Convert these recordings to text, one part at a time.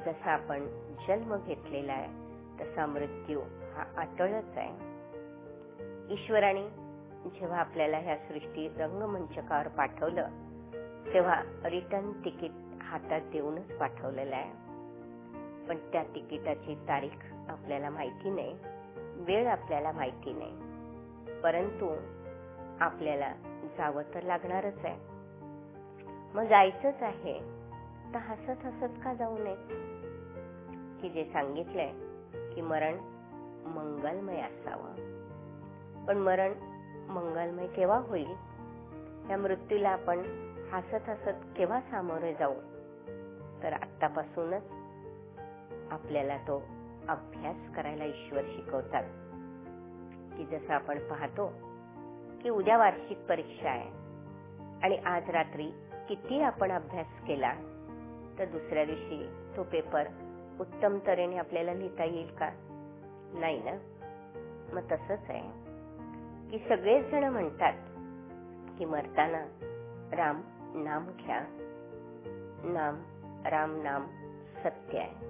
जसा आपण जन्म घेतलेला आहे तसा मृत्यू हा अटळच आहे. ईश्वराने जेव्हा आपल्याला ह्या सृष्टी रंगमंचकावर पाठवलं तेव्हा रिटर्न तिकीट हातात देऊनच पाठवलेलं आहे. पण त्या तिकिटाची तारीख आपल्याला माहिती नाही, वेळ आपल्याला माहिती नाही, परंतु आपल्याला जावं तर लागणारच आहे. मग जायचंच आहे तर हसत हसत का जाऊ नये? की जे सांगितलंय की मरण मंगलमय असावं. पण मरण मंगलमय केव्हा होईल? या मृत्यूला आपण हसत हसत केव्हा सामोरे जाऊ? तर आत्तापासूनच आपल्याला तो अभ्यास करायला ईश्वर शिकवतात. की जसं आपण पाहतो की उद्या वार्षिक परीक्षा आहे आणि आज रात्री किती आपण अभ्यास केला तर दुसऱ्या दिवशी तो पेपर उत्तम तऱ्हेने आपल्याला लिहिता येईल का? नाही ना. मग तसंच आहे की सगळेच जण म्हणतात की मरताना राम नाम घ्या, नाम राम नाम सत्य आहे.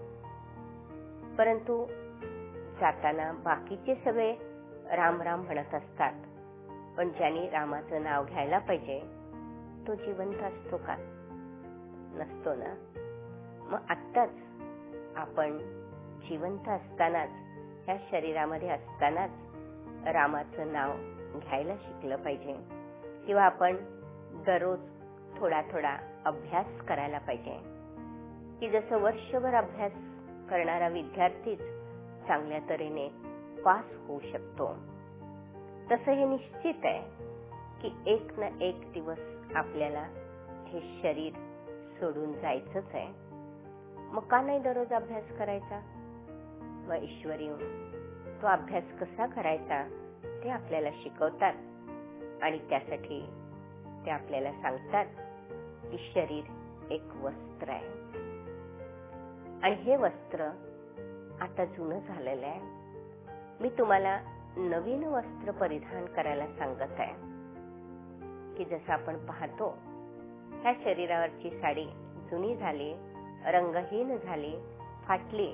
परंतु जाताना बाकीचे सगळे राम राम म्हणत असतात, पण ज्यांनी रामाचं नाव घ्यायला पाहिजे तो जिवंत असतो का? नसतो ना. मग आत्ताच आपण जिवंत असतानाच, ह्या शरीरामध्ये असतानाच रामाचं नाव घ्यायला शिकलं पाहिजे. किंवा आपण दररोज थोडा थोडा अभ्यास करायला पाहिजे. की जसं वर्षभर अभ्यास करणारा विद्यार्थीच चांगल्या तऱ्हेने पास होऊ शकतो, तसं हे निश्चित आहे की एक ना एक दिवस आपल्याला हे शरीर सोडून जायचंच आहे. मग का नाही दररोज अभ्यास करायचा? व ईश्वर येऊन तो अभ्यास कसा करायचा ते आपल्याला शिकवतात आणि त्यासाठी ते आपल्याला सांगतात की शरीर एक वस्त्र आहे आणि हे वस्त्र आता जुनं झालेलं आहे. मी तुम्हाला नवीन वस्त्र परिधान करायला सांगत आहे. की जसं आपण पाहतो ह्या शरीरावरची साडी जुनी झाली, रंगहीन झाली, फाटली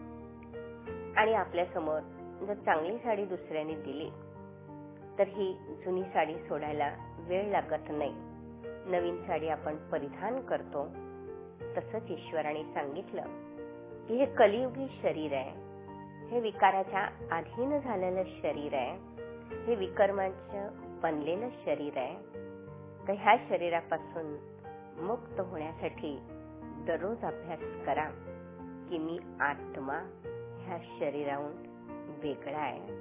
आणि आपल्या समोर जर चांगली साडी दुसऱ्याने दिली तर ही जुनी साडी सोडायला वेळ लागत नाही, नवीन साडी आपण परिधान करतो. तसंच ईश्वराने सांगितलं की हे कलियुगी शरीर आहे, हे विकाराच्या अधीन झालेलं शरीर आहे, हे विकर्मांचं बनलेलं शरीर आहे. तर ह्या शरीरापासून मुक्त होण्यासाठी दररोज अभ्यास करा की मी आत्मा ह्या शरीराहून वेगळा आहे.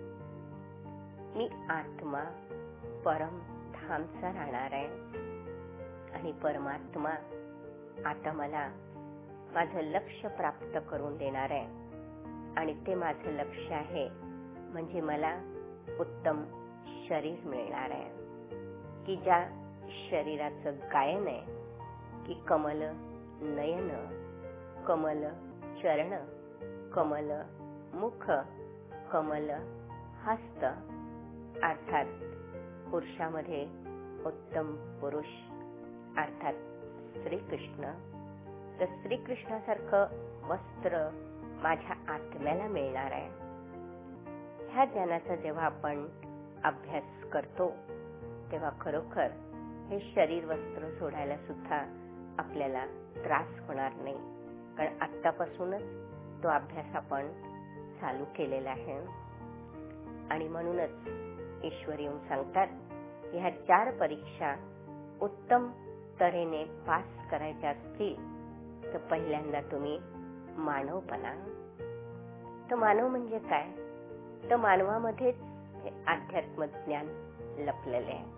मी आत्मा परम धामचा राहणार आहे आणि परमात्मा आता मला माझं लक्ष्य प्राप्त करून देणार आहे आणि ते माझं लक्ष्य आहे म्हणजे मला उत्तम शरीर मिळणार आहे. की ज्या शरीराचं गायन आहे की कमल नयन, कमल चरण, कमल मुख, कमल हस्त, अर्थात पुरुषामध्ये उत्तम पुरुष अर्थात श्रीकृष्ण. तर श्रीकृष्णासारखं वस्त्र माझ्या आत्म्याला मिळणार आहे. ह्या ज्ञानाचा जेव्हा आपण अभ्यास करतो तेव्हा खरोखर हे शरीर वस्त्र सोडायला सुद्धा आपल्याला त्रास होणार नाही, कारण आत्तापासूनच तो अभ्यास आपण चालू केलेला आहे. आणि म्हणूनच ईश्वर येऊन सांगतात की ह्या 4 परीक्षा उत्तम तऱ्हेने पास करायच्या असतील तर पहिल्यांदा तुम्ही मानवपणा. तर मानव म्हणजे काय? तर मानवामध्येच हे अध्यात्म ज्ञान लपलेले आहे.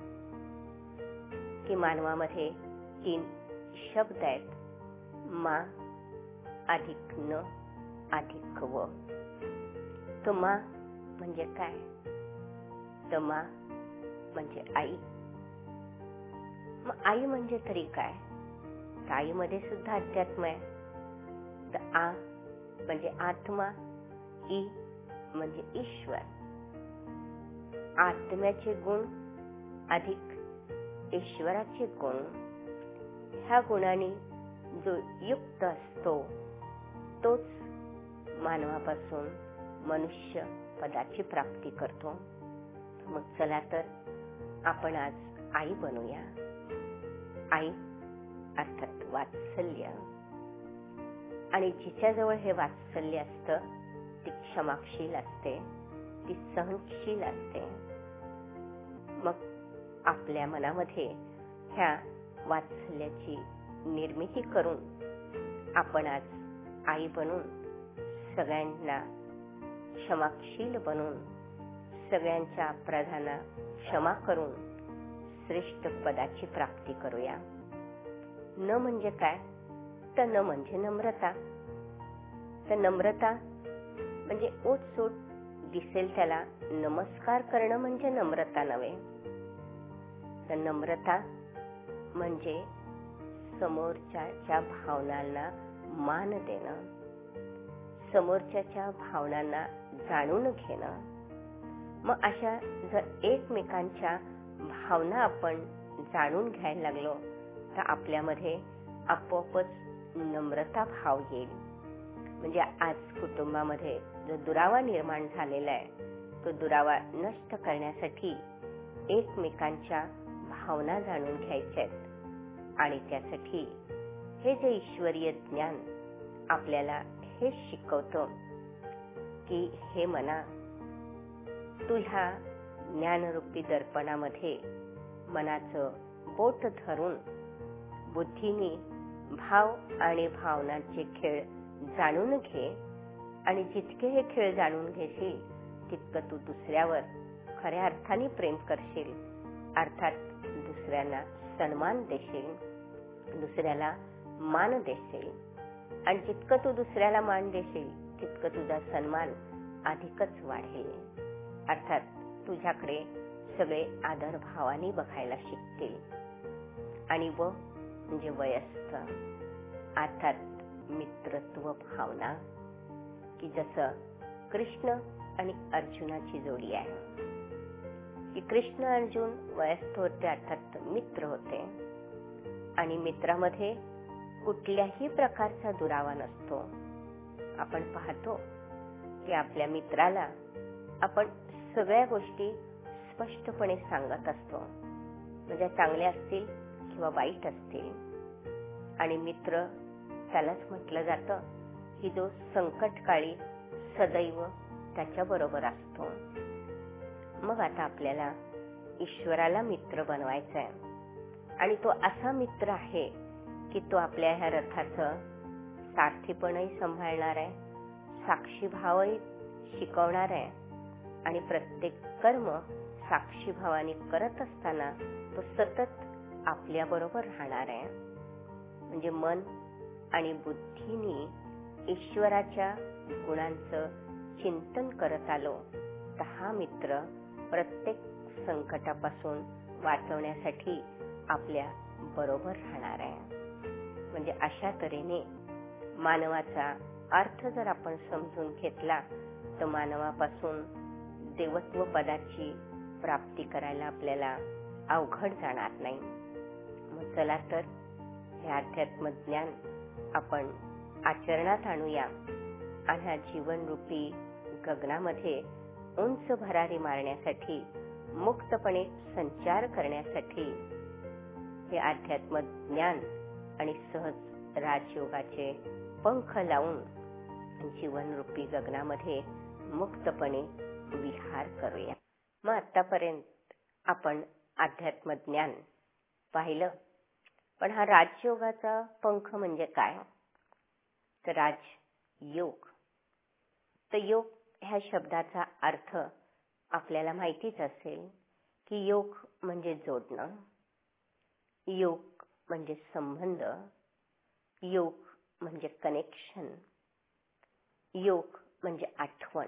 की मानवामध्ये 3 शब्द आहेत, मा अधिक न अधिक व. तो मा म्हणजे काय? तर मा म्हणजे आई. मग आई म्हणजे तरी काय? तर आईमध्ये सुद्धा अध्यात्म आहे. तर आ म्हणजे आत्मा, ई म्हणजे ईश्वर. आत्म्याचे गुण अधिक ईश्वराचे गुण, ह्या गुणांनी जो युक्त असतो तोच मानवापासून मनुष्य पदाची प्राप्ती करतो. मग चला तर आपण आज आई बनूया. आई अर्थात वात्सल्य. आणि जिच्याजवळ हे वात्सल्य असतं ती क्षमाशील असते, ती सहनशील असते. मग आपल्या मनामध्ये ह्या वात्सल्याची निर्मिती करून आपण आज आई बनून सगळ्यांना क्षमाशील बनून सगळ्यांच्या अपराधांना क्षमा करून श्रेष्ठ पदाची प्राप्ती करूया. न म्हणजे काय? तर न म्हणजे नम्रता. तर नम्रता म्हणजे ओटसोट दिसेल त्याला नमस्कार करणं म्हणजे नम्रता नव्हे. तर नम्रता म्हणजे समोरच्याच्या भावनांना मान देणं, समोरच्याच्या भावनांना जाणून घेणं. मग अशा जर एकमेकांच्या भावना आपण जाणून घ्यायला लागलो तर आपल्यामध्ये आपोआपच नम्रता भाव येईल. म्हणजे आज कुटुंबामध्ये जो दुरावा निर्माण झालेला आहे तो दुरावा नष्ट करण्यासाठी एकमेकांच्या भावना जाणून घ्यायच्या आहेत. आणि त्यासाठी हे जे ईश्वरीय ज्ञान आपल्याला हे शिकवतं की हे मना, तू ह्या ज्ञानरूपी दर्पणामध्ये मनाचं बोट धरून बुद्धीने भाव आणि भावनांचे खेळ जाणून घे. आणि जितके हे खेळ जाणून घेशील तितकं तू दुसऱ्यावर खऱ्या अर्थाने प्रेम करशील. अर्थात दुसऱ्यांना सन्मान देशील, दुसऱ्याला मान देशील. आणि जितकं तू दुसऱ्याला मान देशील तितकं तुझा सन्मान अधिकच वाढेल. अर्थात तुझ्याकडे सगळे आदर भावाने बघायला शिकतील. आणि व म्हणजे वयस्क अर्थात मित्रत्व भावना, की जसं कृष्ण आणि अर्जुनाची जोडी आहे की कृष्ण अर्जुन वयस्क होते अर्थात मित्र होते. आणि मित्रामध्ये कुठल्याही प्रकारचा दुरावा नसतो. आपण पाहतो की आपल्या मित्राला आपण सगळ्या गोष्टी स्पष्टपणे सांगत असतो, म्हणजे चांगल्या असतील किंवा वाईट असतील. आणि मित्र त्यालाच म्हटलं जातं की जो संकटकाळी सदैव त्याच्याबरोबर असतो. मग आता आपल्याला ईश्वराला मित्र बनवायचा आहे. आणि तो असा मित्र आहे की तो आपल्या ह्या रथाचं सारथीपणही सांभाळणार आहे, साक्षीभावही शिकवणार आहे. आणि प्रत्येक कर्म साक्षीभावाने करत असताना तो सतत आपल्याबरोबर राहणार आहे. म्हणजे मन आणि बुद्धीने ईश्वराच्या गुणांचं चिंतन करत आलो तर हा मित्र प्रत्येक संकटापासून वाचवण्यासाठी आपल्या बरोबर राहणार आहे. म्हणजे अशा तऱ्हेने मानवाचा अर्थ जर आपण समजून घेतला तर मानवापासून देवत्व पदाची प्राप्ती करायला आपल्याला अवघड जाणार नाही. मग चला तर हे अध्यात्म ज्ञान आपण आचरणात आणूया. आणि ह्या जीवनरूपी गगनामध्ये उंच भरारी मारण्यासाठी, मुक्तपणे संचार करण्यासाठी हे अध्यात्म ज्ञान आणि सहज राजयोगाचे पंख लावून जीवनरूपी गगनामध्ये मुक्तपणे विहार करूया. मग आतापर्यंत आपण अध्यात्म ज्ञान पाहिलं. पण हा राजयोगाचा पंख म्हणजे काय? तर राजयोग. तर योग ह्या शब्दाचा अर्थ आपल्याला माहितीच असेल की योग म्हणजे जोडणं, योग म्हणजे संबंध, योग म्हणजे कनेक्शन, योग म्हणजे आठवण.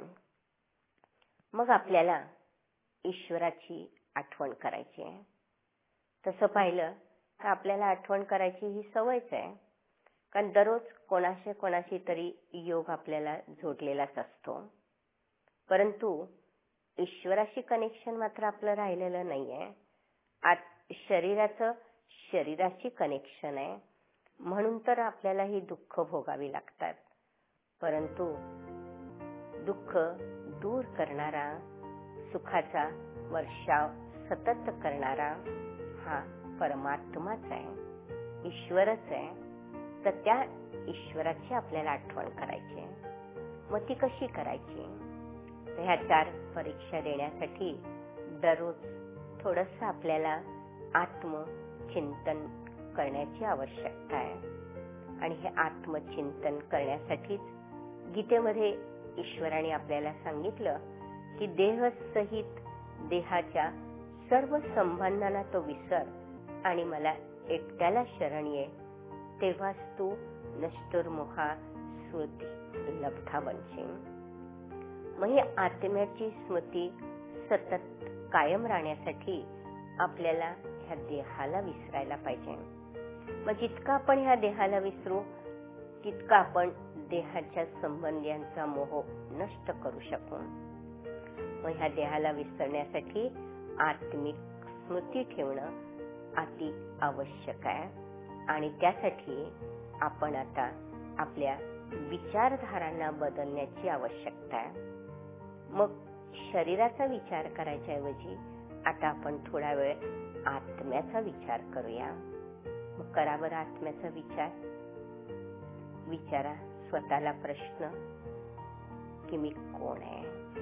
मग आपल्याला ईश्वराची आठवण करायची आहे. तसं पाहिलं तर आपल्याला आठवण करायची ही सवयच आहे. कारण दररोज कोणाशी तरी योग आपल्याला जोडलेलाच असतो. परंतु ईश्वराशी कनेक्शन मात्र आपलं राहिलेलं नाहीये. आज शरीराचं शरीराशी कनेक्शन आहे. म्हणून तर आपल्याला ही दुःख भोगावी लागतात. परंतु दुःख दूर करणारा, सुखाचा वर्षाव सतत करणारा हा परमात्माच आहे, ईश्वरच आहे. तर त्या ईश्वराची आपल्याला आठवण करायची आहे. मग ती कशी करायची? तर ह्या 4 परीक्षा देण्यासाठी दररोज थोडंसं आपल्याला आत्मचिंतन करण्याची आवश्यकता आहे. आणि हे आत्मचिंतन करण्यासाठीच गीतेमध्ये ईश्वराने आपल्याला सांगितलं की देहसहित देहाच्या सर्व संबंधांना तो विसर आणि मला एकट्याला शरण ये, तेव्हाच तू नष्टुर्मुखा स्मृती लब्धा बनशील. मग ही आत्म्याची स्मृती सतत कायम राहण्यासाठी आपल्याला ह्या देहाला विसरायला पाहिजे. मग जितका आपण ह्या देहाला विसरू तितका आपण देहाच्या संबंधांचा मोह नष्ट करू शकू. मग ह्या देहाला विसरण्यासाठी आत्मिक स्मृती ठेवणं अति आवश्यक आहे. आणि त्यासाठी आपण आता आपल्या विचारधारांना बदलण्याची आवश्यकता आहे. मग शरीराचा विचार करायच्या ऐवजी आता आपण थोडा वेळ आत्म्याचा विचार करूया. मग करा बरं आत्म्याचा विचार. विचारा स्वतःला प्रश्न की मी कोण आहे?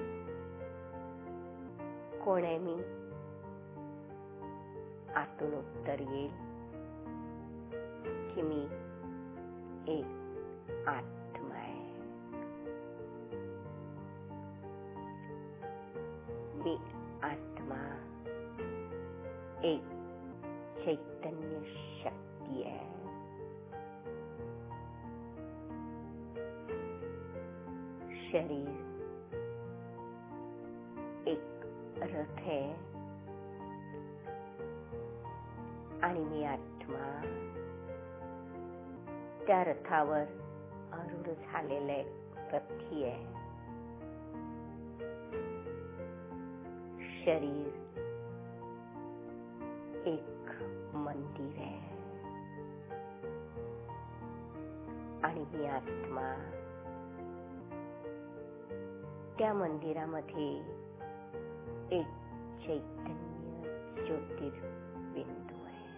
कोण आहे मी? आतून उत्तर येईल की मी एक आत्मा आहे. मी आत्मा एक चैतन्य शक्ती आहे. शरीर एक रथ आहे आणि मी आत्मा त्या रथावर आरूढ झालेला एक रथी आहे. शरीर एक मंदिर आहे आणि मी आत्मा त्या मंदिरामध्ये एक चैतन्य ज्योतिर्बिंदू आहे.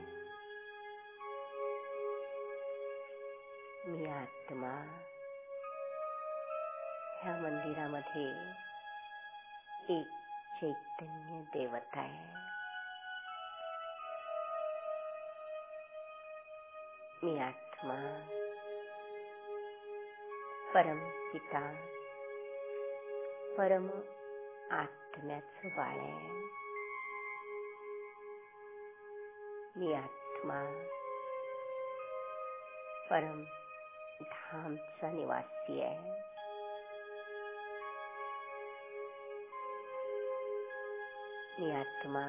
मी आत्मा ह्या मंदिरामध्ये एक चैतन्य देवता आहे. मी आत्मा परमपिता परम आत्म्याचं बाळ आहे. मी आत्मा परम धामचा निवासी आहे. मी आत्मा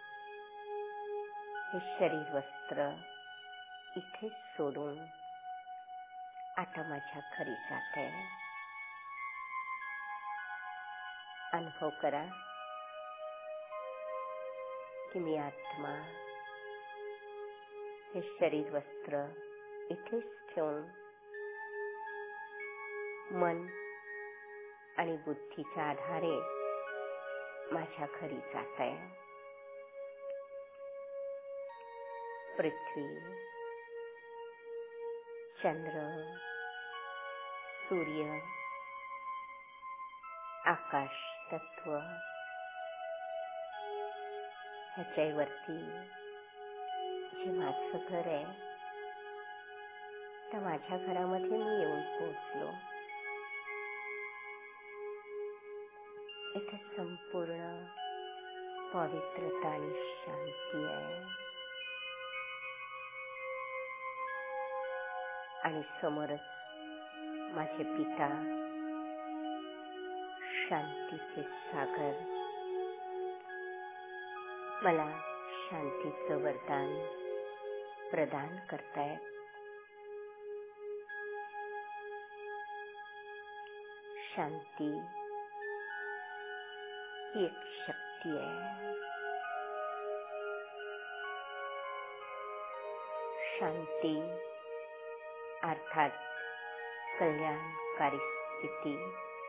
हे शरीर वस्त्र इथे सोडून आता माझ्या घरी जात आहे. अनुभव करा की मी आत्मा हे शरीर वस्त्र इथेच ठेवून मन आणि बुद्धीच्या आधारे माझ्या घरी जात आहे. पृथ्वी, चंद्र, सूर्य, आकाश तत्व ह्याच्यावरती जे माझं घर आहे त्या माझ्या घरामध्ये मी येऊन पोहोचलो. इथे संपूर्ण पवित्रता आणि शांती आहे आणि समोरच माझे पिता शांतीचे सागर मला शांतीचं वरदान प्रदान करतायत. शांती ही एक शक्ती आहे. शांती अर्थात कल्याणकारी स्थिती,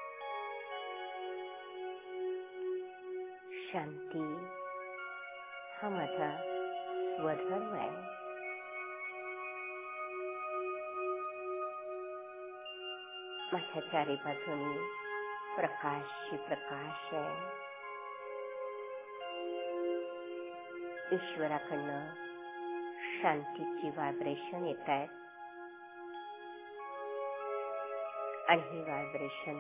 शांती हा माझा स्वधर्म आहे. माझ्या चारी बाजूनी प्रकाशची प्रकाश आहे. ईश्वराकडनं शांतीची व्हायब्रेशन येत आहेत आणि ही व्हायब्रेशन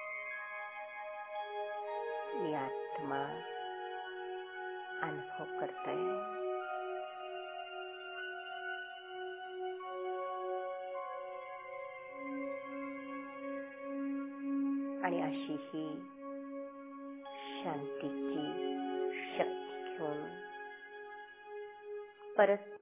मी आत्मा अनुभव करतोय. आणि अशी ही शांतीची शक्ती घेऊन परत